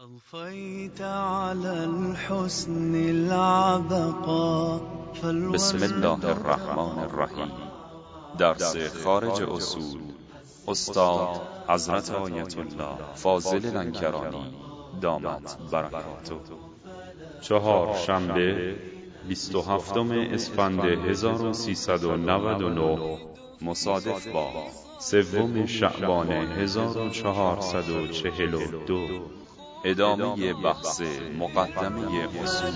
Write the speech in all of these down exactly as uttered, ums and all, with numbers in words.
أضفيت على الحسن العبقى. بسم الله الرحمن الرحیم. درس خارج اصول استاد حضرت آیت الله فاضل لنکرانی دامت برکاته. چهار شنبه بیست و هفتم اسفند هزار و سیصد و نود و نه مصادف با سوم شعبان هزار و چهارصد و چهل و دو. ادامه بحث مقدمه اصول.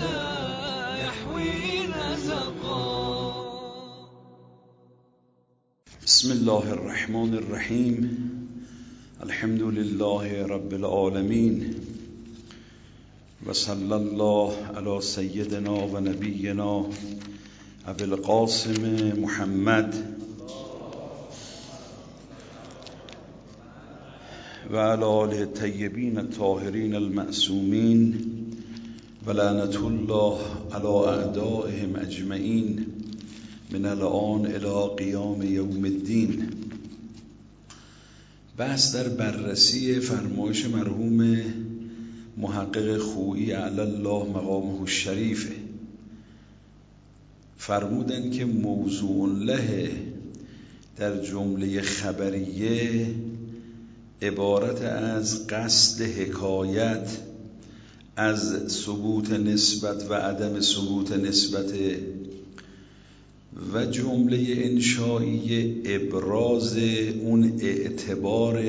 بسم الله الرحمن الرحیم. الحمد لله رب العالمین و صلی الله علی سیدنا و نبینا ابی القاسم محمد و علی آله الطیبین الطاهرین المعصومین و لعنة الله علی اعدائهم اجمعین من الان الی قیام یوم الدین. بحث در بررسی فرمایش مرحوم محقق خویی اعلی الله مقامه الشریفه. فرمودن که موضوع له در جمله خبریه عبارت از قصد حکایت از ثبوت نسبت و عدم ثبوت نسبت و جمله انشایی ابراز اون اعتبار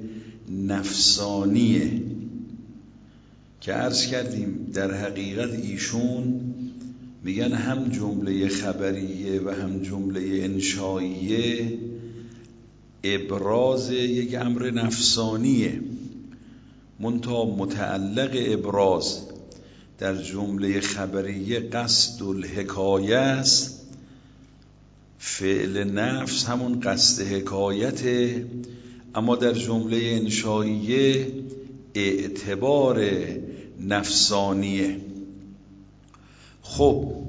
نفسانیه که عرض کردیم در حقیقت ایشون میگن هم جمله خبریه و هم جمله انشاییه ابراز یک امر نفسانیه، منتها متعلق ابراز در جمله خبریه قصد الحکایه است. فعل نفس همون قصد حکایته، اما در جمله انشائیه اعتبار نفسانیه. خب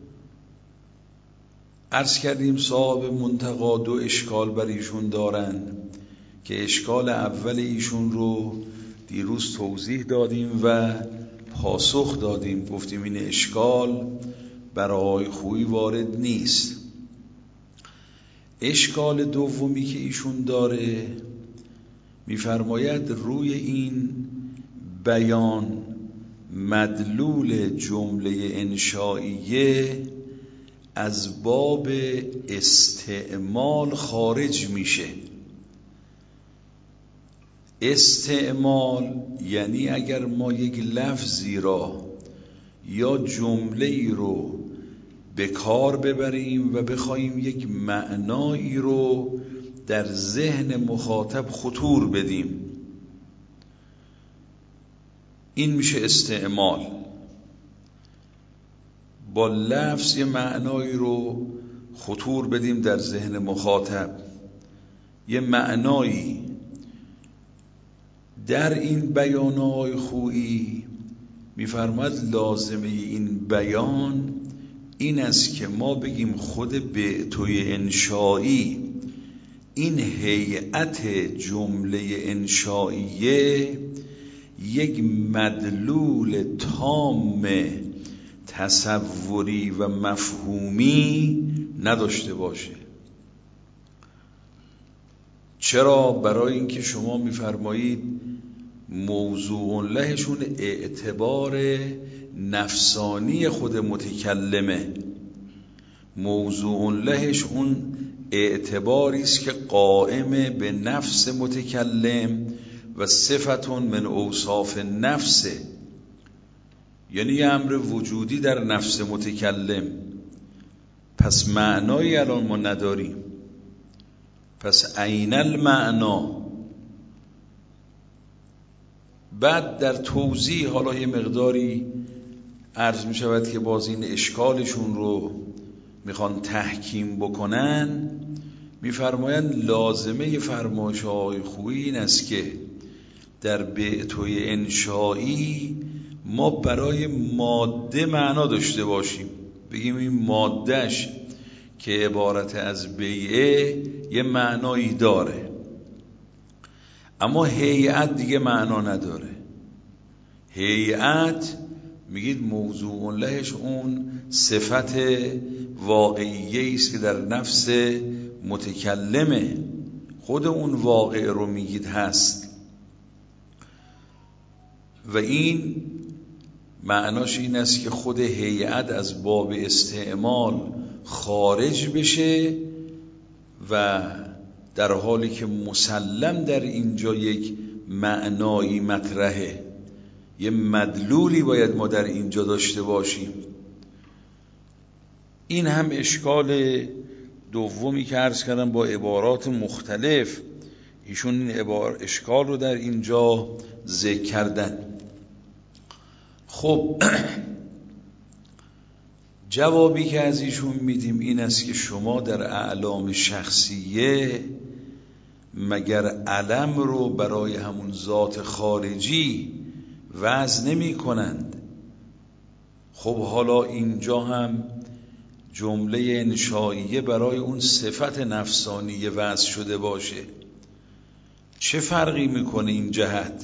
عرض کردیم صاحب منتقا دو اشکال بر ایشون دارن که اشکال اول ایشون رو دیروز توضیح دادیم و پاسخ دادیم، گفتیم این اشکال برای خویی وارد نیست. اشکال دومی که ایشون داره میفرماید روی این بیان مدلول جمله انشائیه از باب استعمال خارج میشه. استعمال یعنی اگر ما یک لفظی را یا جمله ای رو به کار ببریم و بخوایم یک معنایی رو در ذهن مخاطب خطور بدیم، این میشه استعمال. با لفظ یه معنایی رو خطور بدیم در ذهن مخاطب، یه معنایی. در این بیانهای خویی میفرماید لازمه این بیان این است که ما بگیم خود بعتوی انشایی، این هیئت جمله انشائیه یک مدلول تام تصوری و مفهومی نداشته باشه. چرا؟ برای اینکه شما میفرمایید موضوع لهشون اعتبار نفسانی خود متکلمه. موضوع لهش اون اعتباری است که قائم به نفس متکلم و صفتون من اوصاف نفسه، یعنی یه امر وجودی در نفس متکلم. پس معنایی الان ما نداریم، پس عین المعنا. بعد در توضیح حالا یه مقداری عرض می شود که باز این اشکالشون رو میخوان تحکیم بکنن. میفرمایند لازمه فرمایش های خویی این است که در بعتوی انشایی ما برای ماده معنا داشته باشیم، بگیم این مادهش که عبارت از بیعه یه معنایی داره، اما هیئت دیگه معنا نداره. هیئت میگید موضوع لهش اون صفت واقعیه است که در نفس متکلمه، خود اون واقع رو میگید هست. و این معناش این است که خود هیئت از باب استعمال خارج بشه و در حالی که مسلم در اینجا یک معنایی مطرحه، یه مدلولی باید ما در اینجا داشته باشیم. این هم اشکال دومی که عرض کردم با عبارات مختلف ایشون این عبار اشکال رو در اینجا ذکر کردن. خب جوابی که از ایشون میدیم این است که شما در اعلام شخصیه مگر علم رو برای همون ذات خارجی وضع نمی کنند؟ خب حالا اینجا هم جمله انشائیه برای اون صفت نفسانیه وضع شده باشه، چه فرقی میکنه این جهت؟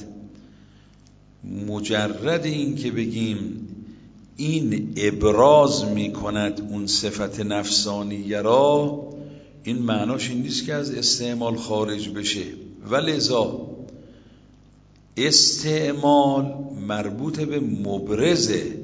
مجرد این که بگیم این ابراز میکند اون صفت نفسانیه را، این معناش این نیست که از استعمال خارج بشه. ولذا استعمال مربوط به مبرزه،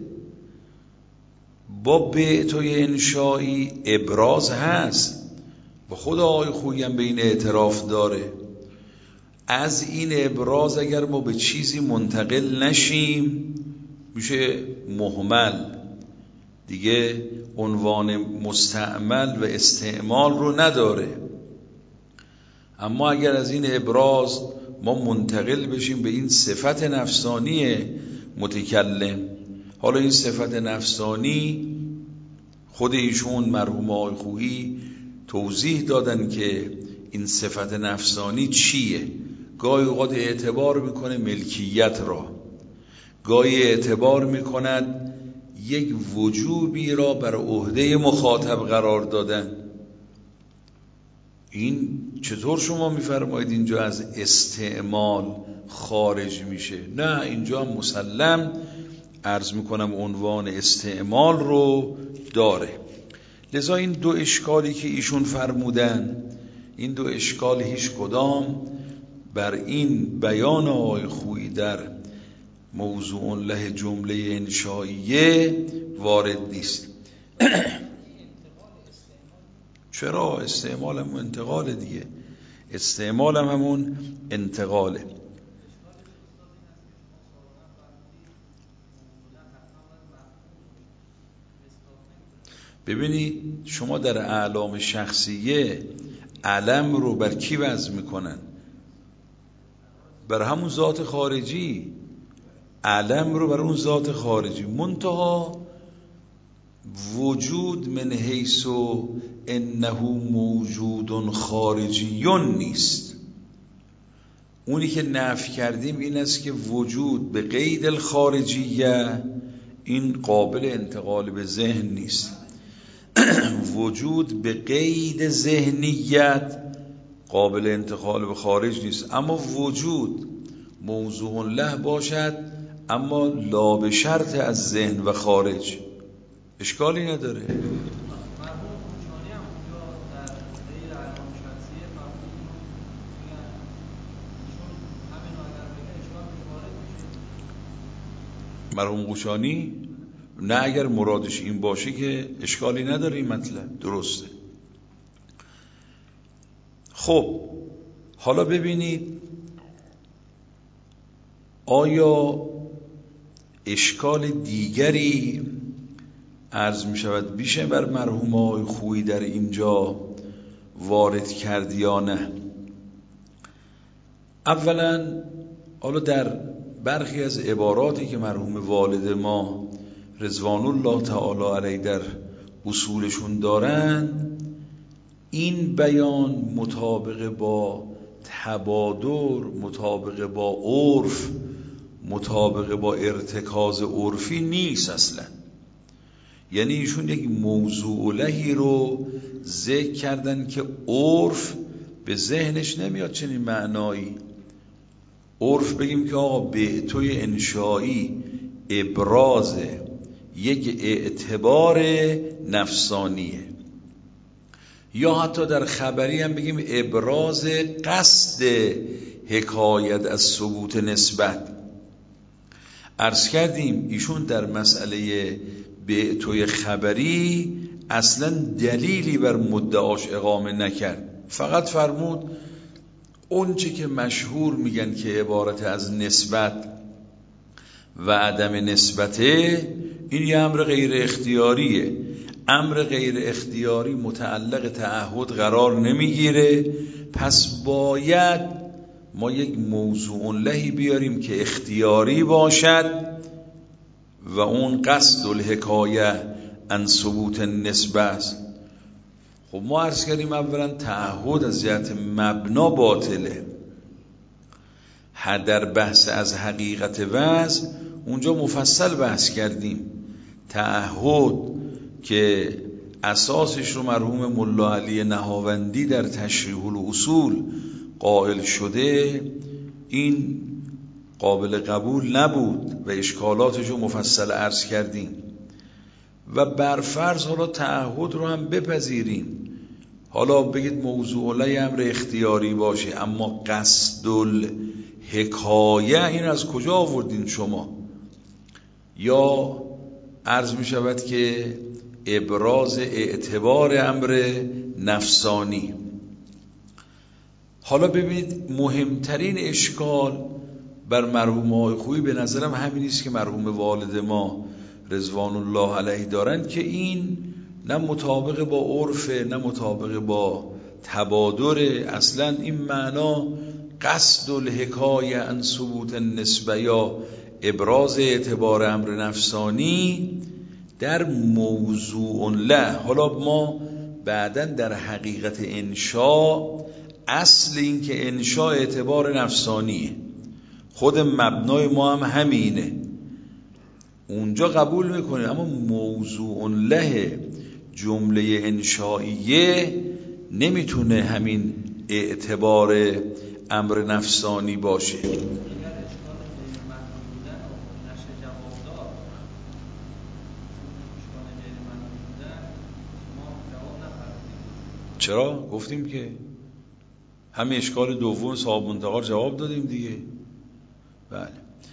با بعتوی انشایی ابراز هست و خود آقای خویی هم به این اعتراف داره. از این ابراز اگر ما به چیزی منتقل نشیم میشه مهمل، دیگه عنوان مستعمل و استعمال رو نداره. اما اگر از این ابراز ما منتقل بشیم به این صفت نفسانی متکلم، حالا این صفت نفسانی خود ایشون مرحوم آقای خویی توضیح دادن که این صفت نفسانی چیه. گاهی اوقات اعتبار میکنه ملکیت را، گاهی اعتبار میکند یک وجوبی را بر عهده مخاطب قرار دادن. این چطور شما میفرمایید اینجا از استعمال خارج میشه؟ نه، اینجا مسلم عرض میکنم عنوان استعمال رو داره. لذا این دو اشکالی که ایشون فرمودن، این دو اشکال هیچ کدام بر این بیان آقای خویی در موضوع له جمله انشائیه وارد نیست. چرا؟ استعمال هم انتقال دیگه، استعمال هم همون انتقاله. ببینید شما در اعلام شخصیه علم رو بر کی وضع میکنن؟ بر همون ذات خارجی. علم رو بر اون ذات خارجی، منتها وجود من حیث انه موجود خارجیون نیست. اونی که نفی کردیم این است که وجود به قید الخارجیه این قابل انتقال به ذهن نیست. وجود به قید ذهنیت قابل انتقال به خارج نیست. اما وجود موضوع له باشد اما لا به شرط از ذهن و خارج، اشکالی نداره. مرحوم قوشانی نه، اگر مرادش این باشه که اشکالی نداره، این مطلب درسته. خب حالا ببینید آیا اشکال دیگری عرض می شود بیشه بر مرحوم آقای خویی در اینجا وارد کرد یا نه؟ اولا حالا در برخی از عباراتی که مرحوم والد ما رضوان الله تعالی علیه در اصولشون دارن، این بیان مطابق با تبادر، مطابق با عرف، مطابق با ارتکاز عرفی نیست اصلا. یعنی ایشون یک موضوع لهی رو ذکر کردن که عرف به ذهنش نمیاد چنین معنایی. عرف بگیم که آقا بعتوی انشایی ابراز یک اعتبار نفسانیه، یا حتی در خبری هم بگیم ابراز قصد حکایت از ثبوت نسبت. عرض کردیم ایشون در مسئله بعتوی خبری اصلا دلیلی بر مدعاش اقامه نکرد، فقط فرمود اون چی که مشهور میگن که عبارت از نسبت و عدم نسبته، این یه امر غیر اختیاریه. امر غیر اختیاری متعلق تعهد قرار نمیگیره، پس باید ما یک موضوع لهی بیاریم که اختیاری باشد و اون قصد الحکایه عن ثبوت النسبه است. خب ما عرض کردیم اولا تعهد از جهت مبنا باطله. در بحث از حقیقت وضع اونجا مفصل بحث کردیم. تعهد که اساسش رو مرحوم ملا علی نهاوندی در تشریح الاصول قائل شده، این قابل قبول نبود و اشکالاتش رو مفصل عرض کردیم. و برفرض حالا تعهد رو هم بپذیریم، حالا بگید موضوع لی امر اختیاری باشه، اما قصد الحکایه این از کجا آوردین شما؟ یا عرض می شود که ابراز اعتبار امر نفسانی. حالا ببینید مهمترین اشکال بر مرحوم آقای خویی به نظرم همین است که مرحوم والد ما رضوان الله علیه دارن که این نه مطابق با عرفه نه مطابق با تبادر. اصلا این معنا قصد الحکایه عن ثبوت النسبه یا ابراز اعتبار امر نفسانی در موضوع له. حالا ما بعداً در حقیقت انشاء، اصل این که انشاء اعتبار نفسانیه، خود مبنای ما هم همینه، اونجا قبول میکنه، اما موضوع له جمله انشائیه نمیتونه همین اعتبار امر نفسانی باشه. چرا؟ گفتیم که همین اشکال دوم صاحب منتقا جواب دادیم دیگه. بله.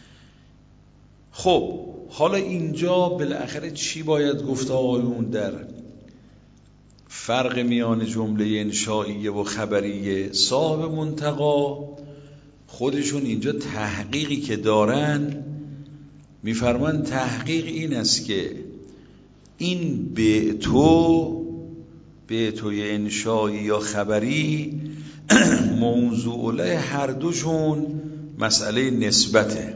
خب حالا اینجا بالاخره چی باید گفت آقایون در فرق میان جمله انشائیه و خبریه؟ صاحب منتقا خودشون اینجا تحقیقی که دارن میفرمان تحقیق این است که این بعتو بعتوی انشایی یا خبری موضوع له هر دوشون مسئله نسبته،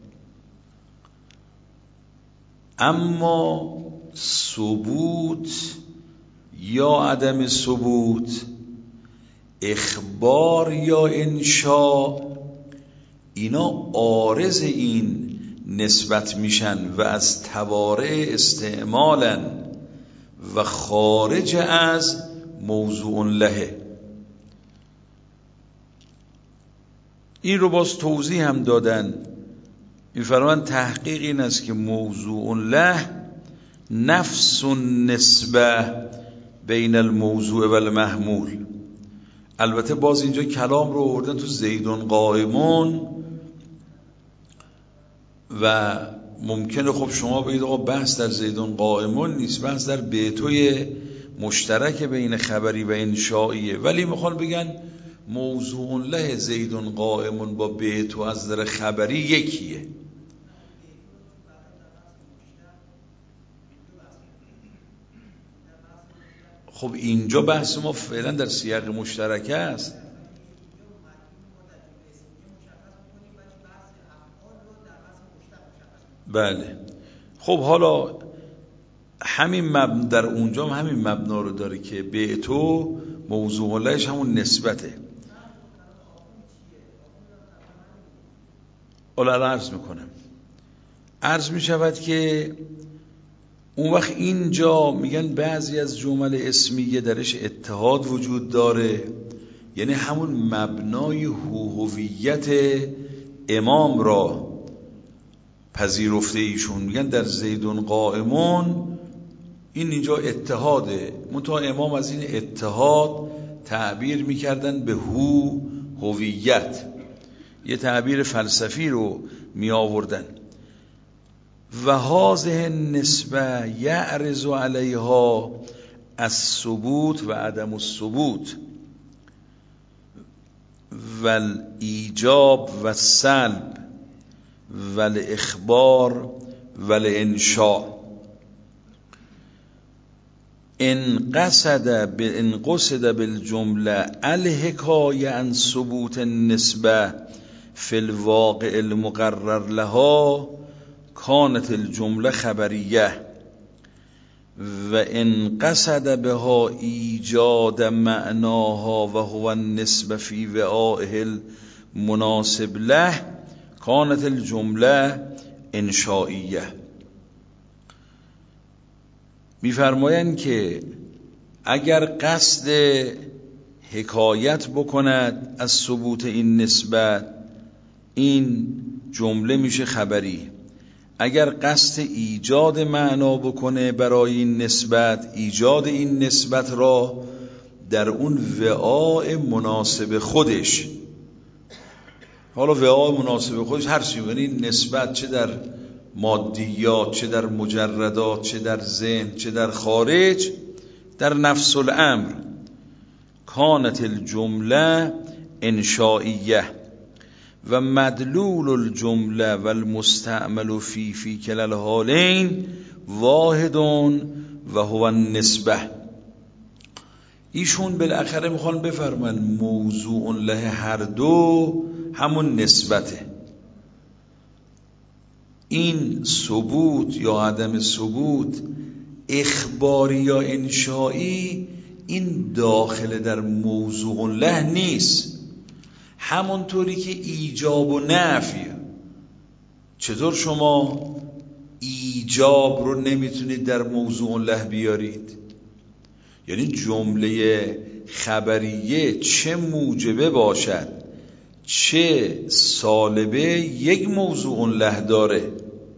اما ثبوت یا عدم ثبوت، اخبار یا انشاء، اینا عارض این نسبت میشن و از توارع استعمالن و خارج از موضوع له. این رو باز توضیح هم دادن، می‌فرمایند تحقیق این است که موضوع له نفس نسبه بین الموضوع و المحمول. البته باز اینجا کلام رو آوردن تو زیدون قائمون و ممکنه خب شما بگید آقا بحث در زیدون قائمون نیست، بحث در بعتوی مشترک بین خبری و انشائیه، ولی میخوان بگن موضوع له زیدون قائمون با بعتو از در خبری یکیه. خب اینجا بحث ما فعلا در سیاق مشترکه است. بله. خب حالا همین مبنا در اونجا هم همین مبنا رو داره که بعتو موضوع لهش همون نسبته. حالا عرض میکنم، عرض میشود که اون وقت اینجا میگن بعضی از جمل اسمیه درش اتحاد وجود داره، یعنی همون مبنای هویت امام را پذیرفته ایشون، میگن در زیدون قائمون، این اینجا اتحاده، منتها امام از این اتحاد تعبیر میکردن به هو، هویت، یه تعبیر فلسفی رو می آوردن. و هذه النسبه یعرض علیها الثبوت و عدم الثبوت و الایجاب و السلب و الاخبار و الانشاء. ان قصد ان قصد بالجمله الحکایه عن ثبوت النسبه فی الواقع المقرر لها كانت الجمله خبریه و ان قصد بها ایجاد معناها و هو النسبه فی وعائه المناسب له كانت الجمله انشائیه. میفرمایند که اگر قصد حکایت بکند از ثبوت این نسبت، این جمله میشه خبری. اگر قصد ایجاد معنا بکنه برای این نسبت، ایجاد این نسبت را در اون وعاء مناسب خودش، حالا وعاء مناسب خودش هر چی، یعنی نسبت چه در مادیات، چه در مجردات، چه در ذهن، چه در خارج، در نفس الامر، کانت الجمله انشائیه و مدلول الجمله و المستعمل فی فی کلا الحالین واحد و هو النسبه. ایشون بالاخره میخوان بفرمان موضوع له هر دو همون نسبته. این ثبوت یا عدم ثبوت، اخباری یا انشایی، این داخل در موضوع له نیست. همونطوری که ایجاب و نفی، چطور شما ایجاب رو نمیتونید در موضوع له بیارید؟ یعنی جمله خبریه چه موجبه باشد چه سالبه یک موضوع له داره.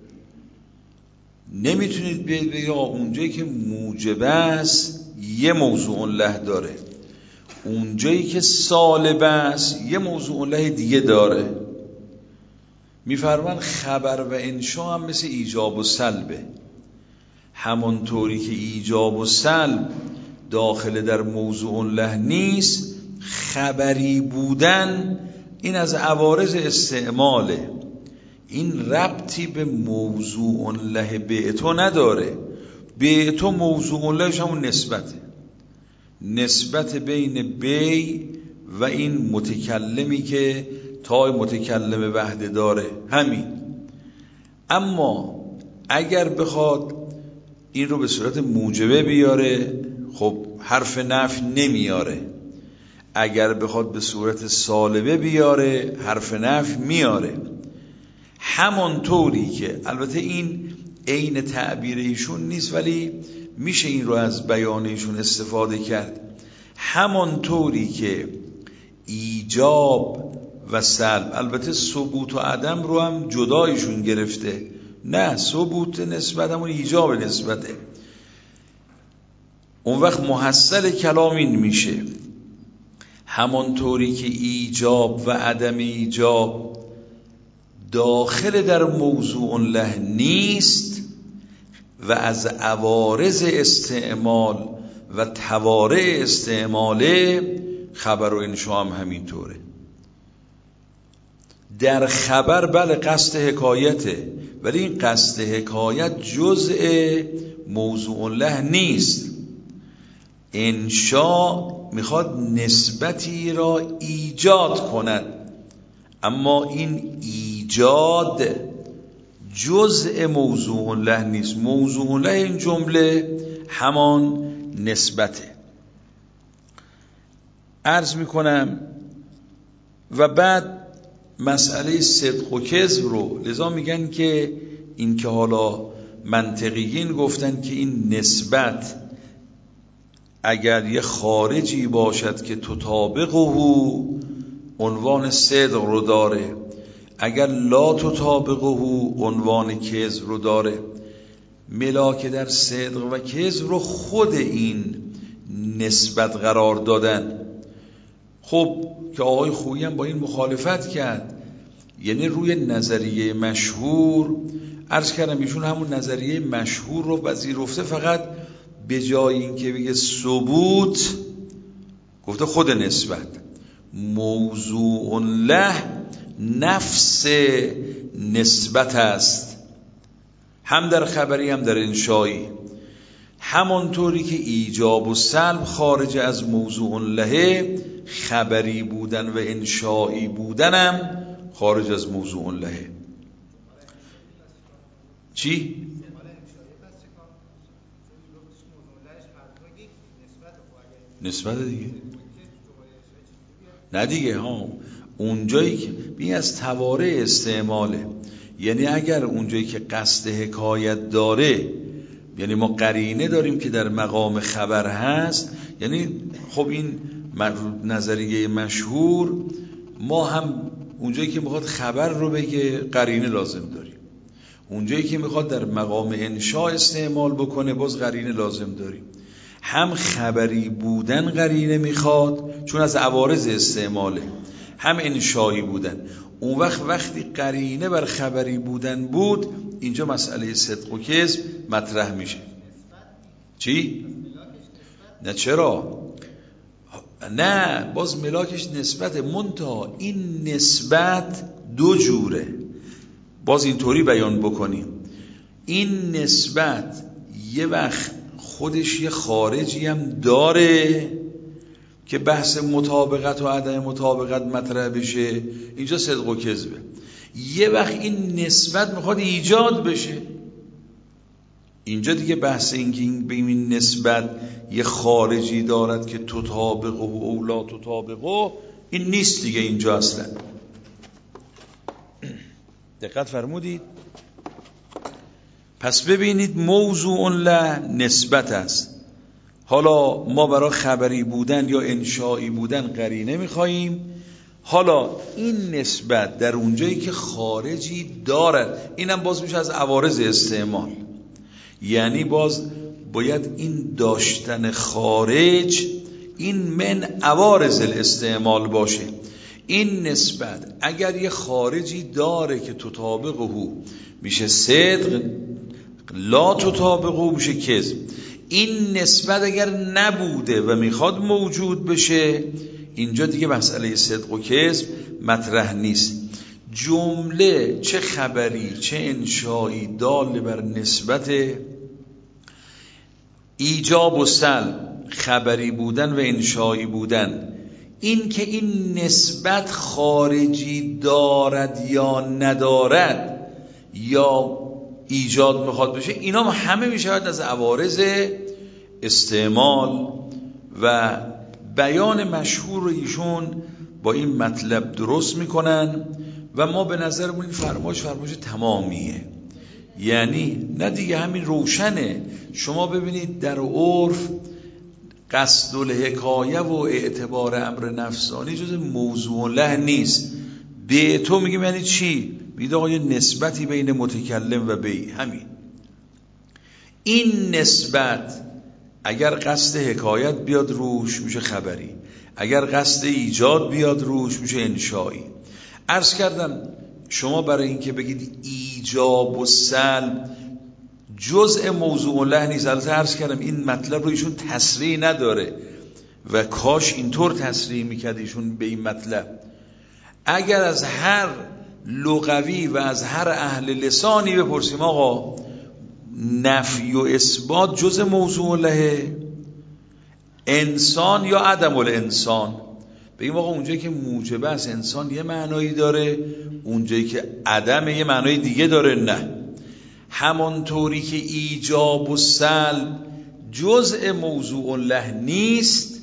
نمیتونید بگید اونجایی که موجبه است یه موضوع له داره، اونجایی که سالبه است یه موضوع له دیگه داره. میفرمان خبر و انشا هم مثل ایجاب و سلبه. همونطوری که ایجاب و سلب داخل در موضوع له نیست، خبری بودن این از عوارض استعماله، این ربطی به موضوع له بعتو نداره. بعتو موضوع لهش همون نسبته، نسبت بین بی و این متکلمی که تای متکلم وحده داره، همین. اما اگر بخواد این رو به صورت موجبه بیاره، خب حرف نفی نمیاره. اگر بخواد به صورت سالبه بیاره، حرف نفی میاره. همانطوری که البته این عین تعبیر ایشون نیست، ولی میشه این رو از بیان ایشون استفاده کرد. همانطوری که ایجاب و سلب، البته ثبوت و عدم رو هم جدایشون گرفته، نه ثبوت نسبت همون ایجاب نسبته. اون وقت محصل کلام این میشه همانطوری که ایجاب و عدم ایجاب داخل در موضوع له نیست و از عوارض استعمال و توارع استعماله، خبر و انشا هم همینطوره. در خبر بله قصد حکایته، ولی این قصد حکایت جزء موضوع له نیست. انشا میخواد نسبتی را ایجاد کند، اما این ایجاد جزء موضوع له نیست. موضوع له این جمله همان نسبته. عرض میکنم و بعد مسئله صدق و کذب رو، لذا میگن که این که حالا منطقیین گفتن که این نسبت اگر یه خارجی باشد که تطابقه عنوان صدق رو داره، اگر لا تطابقه عنوان کذب رو داره، ملاک در صدق و کذب رو خود این نسبت قرار دادن. خب که آقای خویی هم با این مخالفت کرد، یعنی روی نظریه مشهور، عرض کردم ایشون همون نظریه مشهور رو پذیرفته، فقط به جای این که بگه ثبوت گفته خود نسبت. موضوع له نفس نسبت است، هم در خبری هم در انشایی. همانطوری که ایجاب و سلب خارج از موضوع له، خبری بودن و انشایی بودنم خارج از موضوع له. چی؟ نسبت دیگه نه دیگه ها، اونجایی که بی از تواره استعماله، یعنی اگر اونجایی که قصد حکایت داره، یعنی ما قرینه داریم که در مقام خبر هست، یعنی خب این نظریه مشهور، ما هم اونجایی که میخواد خبر رو بگه قرینه لازم داریم، اونجایی که میخواد در مقام انشاء استعمال بکنه باز قرینه لازم داریم. هم خبری بودن قرینه میخواد چون از عوارض استعماله، هم انشایی بودن. اون وقت وقتی قرینه بر خبری بودن بود، اینجا مسئله صدق و کذب مطرح میشه. چی؟ نه چرا؟ نه باز ملاکش نسبت، منتها این نسبت دو جوره، باز اینطوری بیان بکنیم. این نسبت یه وقت خودش یه خارجی هم داره که بحث مطابقت و عدم مطابقت مطرح بشه، اینجا صدق و کذبه. یه وقت این نسبت میخواد ایجاد بشه، اینجا دیگه بحث این که این به این نسبت یه خارجی دارد که تطابقه و اولا تطابقه، این نیست دیگه اینجا اصلا. دقت فرمودید؟ پس ببینید موضوع له نسبت است. حالا ما برای خبری بودن یا انشایی بودن قرینه میخواییم، حالا این نسبت در اونجایی که خارجی دارد، اینم باز میشه از عوارض استعمال، یعنی باز باید این داشتن خارج این من عوارض الاستعمال باشه. این نسبت اگر یه خارجی داره که تطابقه میشه صدق، لا تطابقه میشه کذب. این نسبت اگر نبوده و میخواد موجود بشه، اینجا دیگه مسئله صدق و کذب مطرح نیست. جمله چه خبری چه انشایی دال بر نسبت ایجاب و سلب، خبری بودن و انشایی بودن. این که این نسبت خارجی دارد یا ندارد یا ایجاد میخواد بشه، اینا همه میشود از عوارض استعمال. و بیان مشهور رو ایشون با این مطلب درست میکنن و ما به نظرمون این فرمایش فرمایش تمامیه، یعنی نه دیگه همین روشنه. شما ببینید در عرف قصد الحکایه و اعتبار امر نفسانی جز موضوع له نیست. به تو میگیم یعنی چی؟ میگه آقا یه نسبتی بین متکلم و بی، همین. این نسبت اگر قصد حکایت بیاد روش میشه خبری، اگر قصد ایجاد بیاد روش میشه انشایی. عرض کردم شما برای اینکه بگید ایجاب و سلب جزء موضوع له نیست، البته عرض کردم این مطلب رو ایشون تصریح نداره و کاش اینطور تصریح میکرد ایشون به این مطلب. اگر از هر لغوی و از هر اهل لسانی بپرسیم آقا نفی و اثبات جزء موضوع له، انسان یا عدم الانسان، بگیم آقا اونجایی که موجب است انسان یه معنایی داره، اونجایی که عدم یه معنای دیگه داره. نه، همانطوری که ایجاب و سلب جزء موضوع له نیست،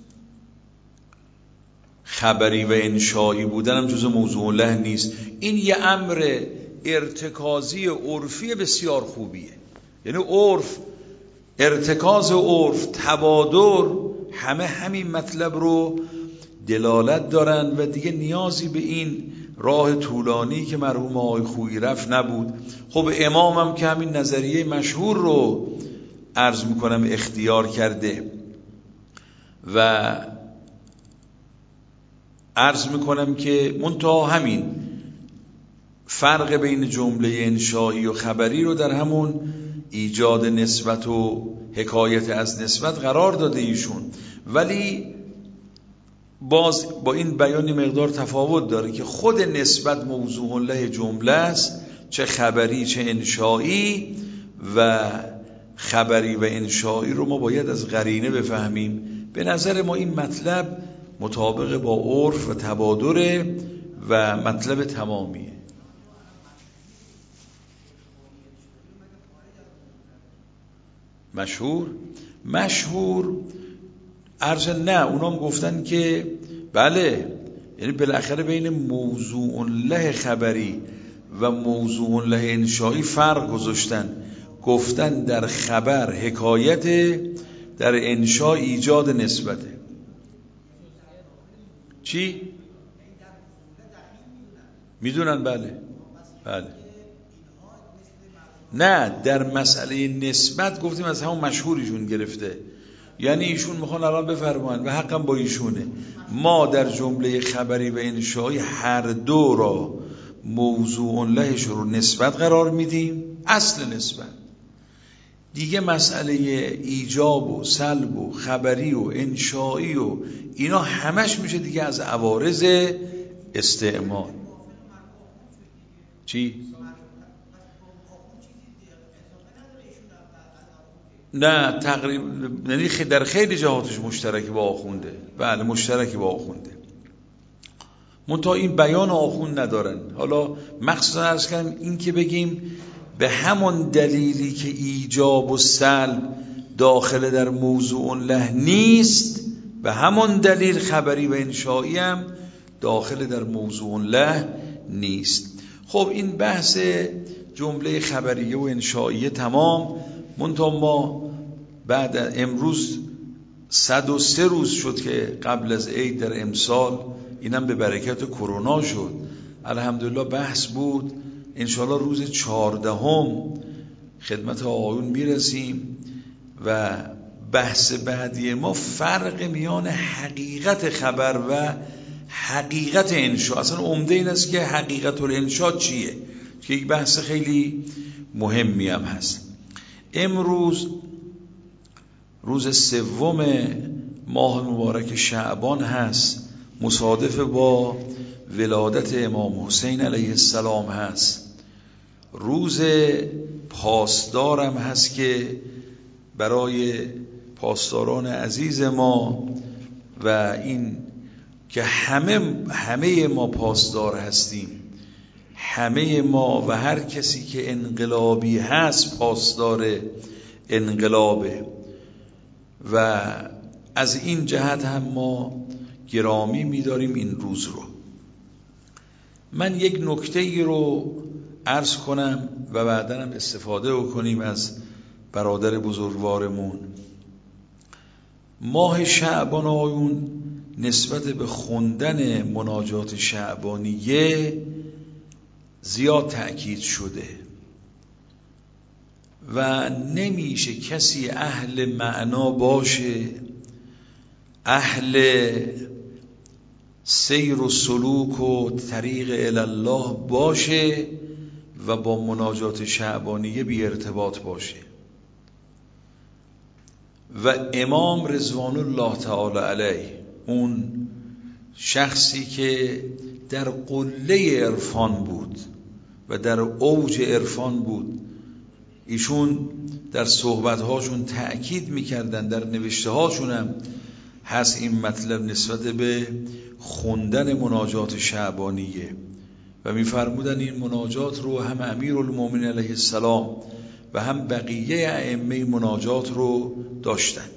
خبری و انشایی بودن هم جزء موضوع له نیست. این یه امر ارتکازی عرفی بسیار خوبیه، یعنی عرف، ارتکاز عرف، تبادر، همه همین مطلب رو دلالت دارن و دیگه نیازی به این راه طولانی که مرحوم آقای خویی رفت نبود. خب امامم که همین نظریه مشهور رو عرض میکنم اختیار کرده و عرض میکنم که منتها همین فرق بین جمله انشایی و خبری رو در همون ایجاد نسبت و حکایت از نسبت قرار داده ایشون، ولی باز با این بیانی مقدار تفاوت داره که خود نسبت موضوع له جمله است، چه خبری چه انشایی، و خبری و انشایی رو ما باید از قرینه بفهمیم. به نظر ما این مطلب مطابق با عرف و تبادره و مطلب تمامیه. مشهور مشهور عرض نه، اونام گفتن که بله، یعنی بالاخره بین موضوع له خبری و موضوع له انشایی فرق گذاشتن، گفتن در خبر حکایت، در انشا ایجاد نسبته. چی؟ میدونن؟ بله بله. نه، در مسئله نسبت گفتیم از همون مشهوریشون گرفته، یعنی ایشون میخوان الان بفرمایند و حقا با ایشونه، ما در جمله خبری و انشایی هر دو را موضوع لهش رو نسبت قرار میدیم، اصل نسبت دیگه. مسئله ایجاب و سلب و خبری و انشایی و اینا همش میشه دیگه از عوارض استعمال. چی؟ نه تقریبا، یعنی در خیلی جهاتش مشترکی با آخونده. بله مشترکی با آخونده، منتها این بیان آخوند ندارن. حالا مخصوصا عرض کردم این که بگیم به همون دلیلی که ایجاب و سلب داخل در موضوع له نیست، به همون دلیل خبری و انشایی هم داخل در موضوع له نیست. خب این بحث جمله خبریه و انشاییه تمام. منتها ما بعد امروز صد و سه روز شد که قبل از عید در امسال، اینم به برکت کرونا شد، الحمدلله بحث بود. انشاءالله روز چهاردهم خدمت آقایون میرسیم و بحث بعدی ما فرق میان حقیقت خبر و حقیقت انشا. اصلا عمده این است که حقیقت الانشا چیه، که یک بحث خیلی مهمی هم هست. امروز روز سوم ماه مبارک شعبان هست، مصادف با ولادت امام حسین علیه السلام هست. روز پاسدارم هست که برای پاسداران عزیز ما و این که همه همه ما پاسدار هستیم، همه ما و هر کسی که انقلابی هست پاسدار انقلابه و از این جهت هم ما گرامی می‌داریم این روز رو. من یک نکته ای رو عرض کنم و بعداً هم استفاده بکنیم از برادر بزرگوارمون. ماه شعبان آیون نسبت به خوندن مناجات شعبانیه زیاد تأکید شده و نمیشه کسی اهل معنا باشه، اهل سیر و سلوک و طریق الله باشه و با مناجات شعبانیه بی ارتباط باشه. و امام رضوان الله تعالی علیه، اون شخصی که در قله عرفان بود و در اوج عرفان بود، ایشون در صحبت‌هاشون تأکید می‌کردن، در نوشته‌هاشون هم هست این مطلب نسبت به خوندن مناجات شعبانیه و می‌فرمودن این مناجات رو هم امیرالمومنین علیه السلام و هم بقیه ائمه مناجات رو داشتن.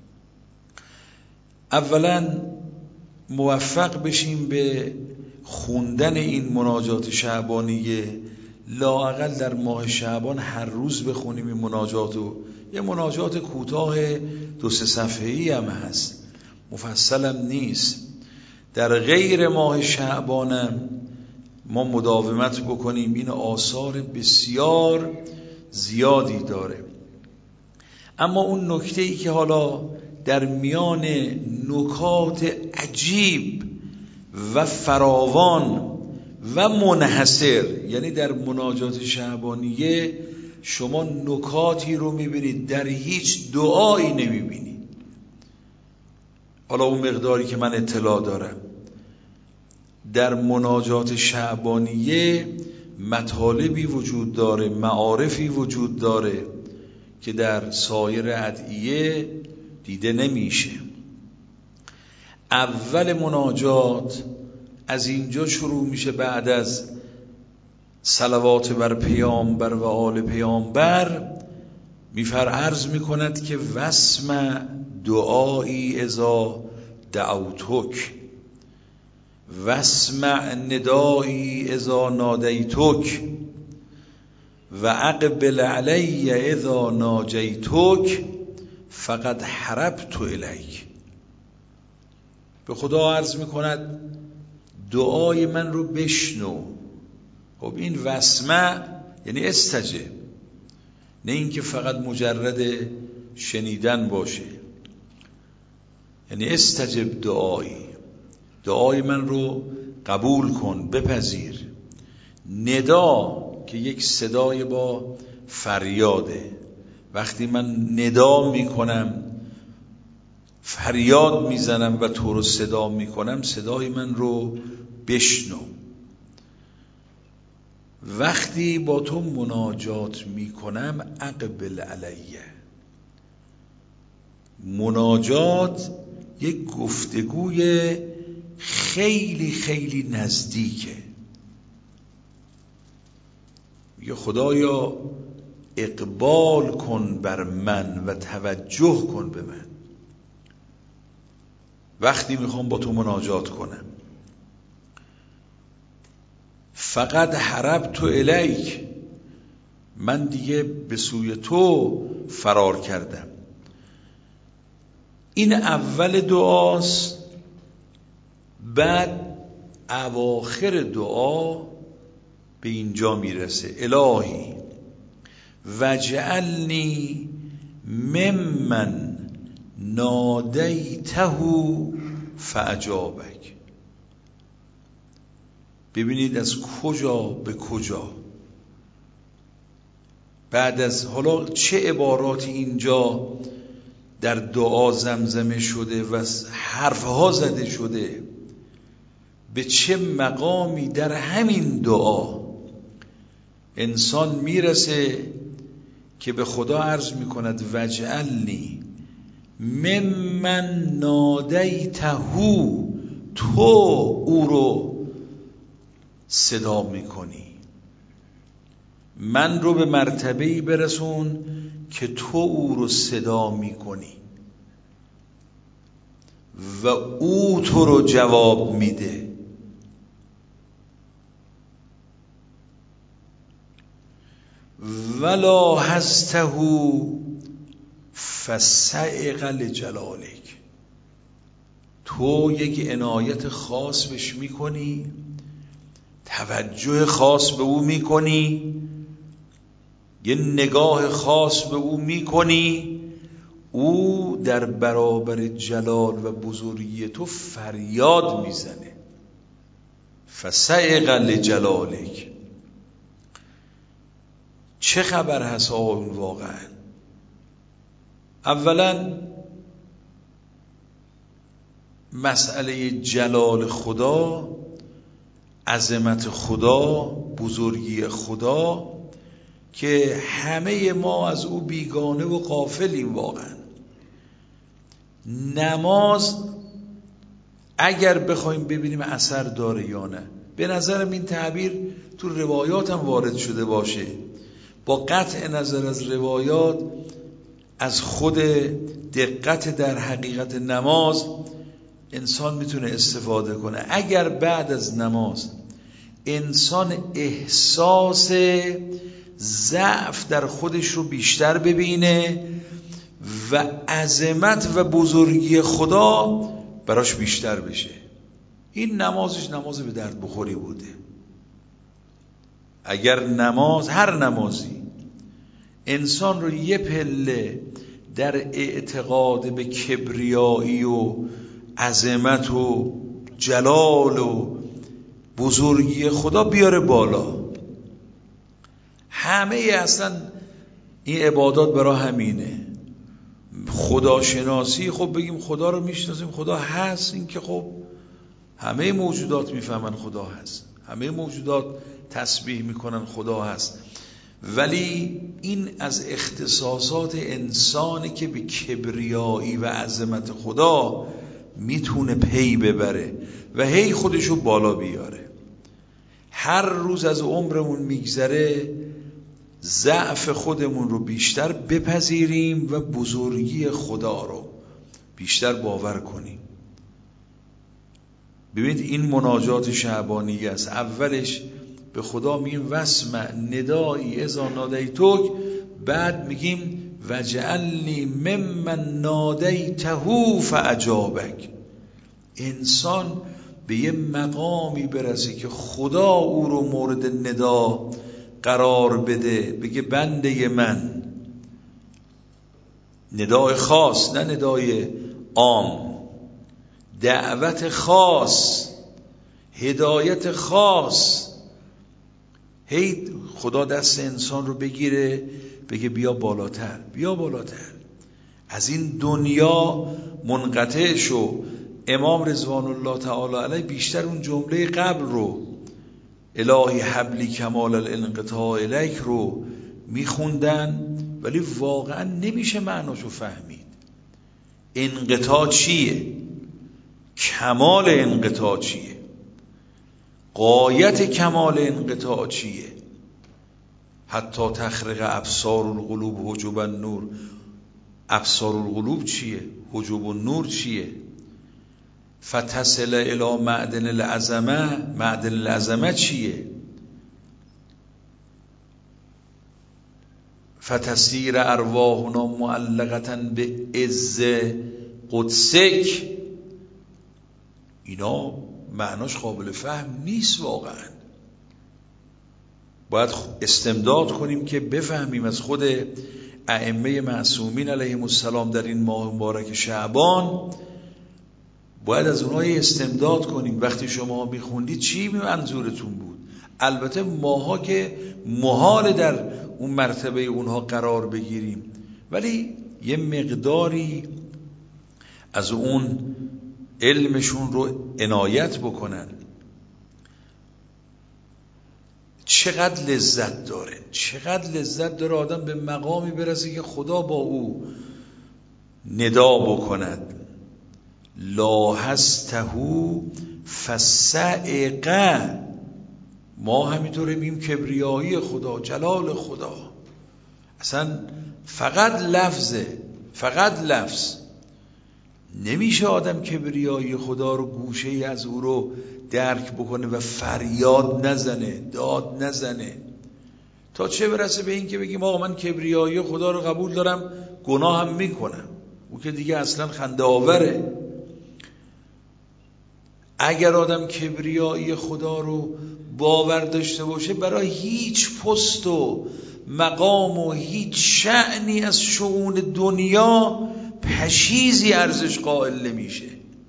اولا موفق بشیم به خوندن این مناجات شعبانیه، لااقل در ماه شعبان هر روز بخونیم این مناجاتو. یه مناجات کوتاه دو سه صفحه‌ای هم هست، مفصلم نیست. در غیر ماه شعبانم ما مداومت بکنیم. این آثار بسیار زیادی داره. اما اون نکته‌ای که حالا در میان نکات عجیب و فراوان و منحصر، یعنی در مناجات شعبانیه شما نکاتی رو میبینید در هیچ دعایی نمیبینید. حالا اون مقداری که من اطلاع دارم در مناجات شعبانیه مطالبی وجود داره، معارفی وجود داره که در سایر ادعیه دیده نمیشه. اول مناجات از اینجا شروع میشه، بعد از صلوات بر پیامبر و آل پیامبر میفر عرض میکند که وسمع دعایی اذا دعوتک، وسمع ندایی اذا نادیتک، و اقبل علی اذا ناجیتک فقد حربت الیک. به خدا عرض میکند دعای من رو بشنو. خب این وسمع یعنی استجب، نه اینکه فقط مجرد شنیدن باشه، یعنی استجب دعایی، دعای من رو قبول کن، بپذیر. ندا که یک صدای با فریاده، وقتی من ندا میکنم، فریاد میزنم و تو رو صدا میکنم، صدای من رو بشنو. وقتی با تو مناجات میکنم اقبل علیه. مناجات یک گفتگوی خیلی خیلی نزدیکه. میگه خدایا اقبال کن بر من و توجه کن به من وقتی میخوام با تو مناجات کنم. فقط حربت الیک، من دیگه به سوی تو فرار کردم. این اول دعاست. بعد اواخر دعا به اینجا میرسه الهی وجعلنی ممن نادیته فاجابک. ببینید از کجا به کجا، بعد از حالا چه عباراتی اینجا در دعا زمزمه شده و حرفها زده شده، به چه مقامی در همین دعا انسان میرسه که به خدا عرض میکند وجعلنی ممن نادیته، تو او رو صدا میکنی، من رو به مرتبه‌ای برسون که تو او رو صدا میکنی و او تو رو جواب میده. ولا هسته فسائق لجلالک، تو یک عنایت خاص بهش میکنی، توجه خاص به او میکنی، یه نگاه خاص به او میکنی، او در برابر جلال و بزرگی تو فریاد میزنه. فسائق لجلالک. چه خبر هست آقایون واقعا؟ اولا مسئله جلال خدا، عظمت خدا، بزرگی خدا که همه ما از او بیگانه و غافلیم. واقعا نماز اگر بخوایم ببینیم اثر داره یا نه، به نظرم این تعبیر تو روایات هم وارد شده باشه، با قطع نظر از روایات، از خود دقت در حقیقت نماز انسان میتونه استفاده کنه. اگر بعد از نماز انسان احساس ضعف در خودش رو بیشتر ببینه و عظمت و بزرگی خدا براش بیشتر بشه، این نمازش نماز به درد بخوری بوده. اگر نماز، هر نمازی انسان رو یه پله در اعتقاد به کبریایی و عظمت و جلال و بزرگی خدا بیاره بالا، همه اصلا این عبادات برای همینه. خداشناسی، خب بگیم خدا رو میشناسیم، خدا هست، این که خب همه موجودات میفهمن خدا هست، همه موجودات تسبیح میکنن خدا هست، ولی این از اختصاصات انسانی که به کبریایی و عظمت خدا میتونه پی ببره و هی خودشو بالا بیاره. هر روز از عمرمون میگذره ضعف خودمون رو بیشتر بپذیریم و بزرگی خدا رو بیشتر باور کنیم. ببینید این مناجات شعبانیه است، اولش به خدا میگیم واسمع ندایی اذا نادیتک، بعد میگیم وجعلنی ممن نادیته فاجابک. انسان به یه مقامی برسه که خدا او رو مورد ندا قرار بده، بگه بنده من، ندای خاص نه ندای عام، دعوت خاص، هدایت خاص. هی خدا دست انسان رو بگیره بگه بیا بالاتر، بیا بالاتر، از این دنیا منقطع شو. امام رضوان الله تعالی علیه بیشتر اون جمله قبل رو الهی حبلی کمال الانقطاع الیک رو میخوندن، ولی واقعا نمیشه معناشو فهمید. انقطاع چیه؟ کمال انقطاع چیه؟ غایت کمال انقطاع چیه؟ حتی تخرق ابصار القلوب حجب النور. ابصار القلوب چیه؟ حجب النور چیه؟ فتصل الی معدن العظمه. معدن العظمه چیه؟ فتصیر ارواحنا معلقتا به عز قدسک. اینا معناش قابل فهم نیست واقعا. باید استمداد کنیم که بفهمیم از خود ائمه معصومین علیهم السلام در این ماه مبارک شعبان. باید از اونها استمداد کنیم. وقتی شما میخوندید چی منظورتون بود؟ البته ماها که محال در اون مرتبه اونها قرار بگیریم، ولی یه مقداری از اون علمشون رو عنایت بکنن. چقدر لذت داره، چقدر لذت داره آدم به مقامی برسه که خدا با او ندا بکند لا هسته فسعق. ما همینطوره میگیم کبریایی خدا، جلال خدا. اصلا فقط لفظه، فقط لفظ. نمیشه آدم کبریایی خدا رو گوشه ای از او رو درک بکنه و فریاد نزنه، داد نزنه. تا چه برسه به این که بگیم آقا من کبریایی خدا رو قبول دارم، گناه هم میکنم. او که دیگه اصلا خنده آوره. اگر آدم کبریایی خدا رو باور داشته باشه، برای هیچ پست و مقام و هیچ شأنی از شؤون دنیا پشیزی ارزش قائل نمیشه.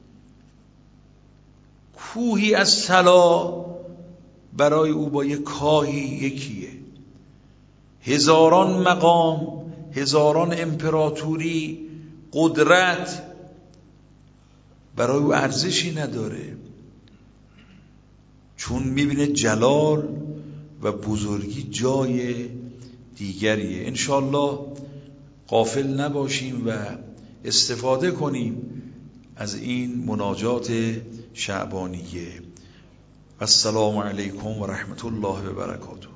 کوهی از طلا برای او با یک کاهی یکیه. هزاران مقام، هزاران امپراتوری، قدرت برای او ارزشی نداره، چون میبینه جلال و بزرگی جای دیگریه. انشالله غافل نباشیم و استفاده کنیم از این مناجات شعبانیه. و السلام علیکم و رحمت الله و برکاته.